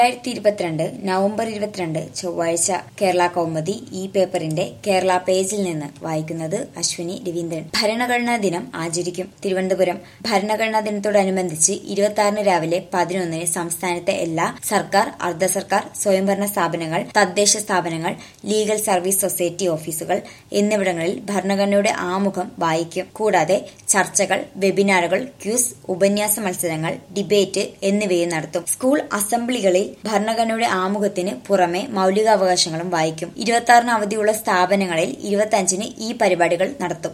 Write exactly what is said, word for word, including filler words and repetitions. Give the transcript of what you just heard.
രണ്ടായിരത്തി ഇരുപത്തിരണ്ട് നവംബർ ഇരുപത്തിരണ്ട് ചൊവ്വാഴ്ച കേരള കൗമുദി ഈ പേപ്പറിന്റെ കേരള പേജിൽ നിന്ന് വായിക്കുന്നത് അശ്വിനി രവീന്ദ്രൻ. ഭരണഘടനാ ദിനം ആചരിക്കും. തിരുവനന്തപുരം. ഭരണഘടനാ ദിനത്തോടനുബന്ധിച്ച് ഇരുപത്തി ആറിന് രാവിലെ പതിനൊന്നിന് സംസ്ഥാനത്തെ എല്ലാ സർക്കാർ, അർദ്ധ സർക്കാർ, സ്വയംഭരണ സ്ഥാപനങ്ങൾ, തദ്ദേശ സ്ഥാപനങ്ങൾ, ലീഗൽ സർവീസ് സൊസൈറ്റി ഓഫീസുകൾ എന്നിവിടങ്ങളിൽ ഭരണഘടനയുടെ ആമുഖം വായിക്കും. കൂടാതെ ചർച്ചകൾ, വെബിനാറുകൾ, ക്യൂസ്, ഉപന്യാസ മത്സരങ്ങൾ, ഡിബേറ്റ് എന്നിവയും നടത്തും. സ്കൂൾ അസംബ്ലികളിൽ ഭരണഘടനയുടെ ആമുഖത്തിന് പുറമെ മൌലികാവകാശങ്ങളും വായിക്കും. ഇരുപത്തി ആറിന് അവധിയുള്ള സ്ഥാപനങ്ങളിൽ ഇരുപത്തി അഞ്ചിന് ഈ പരിപാടികൾ നടത്തും.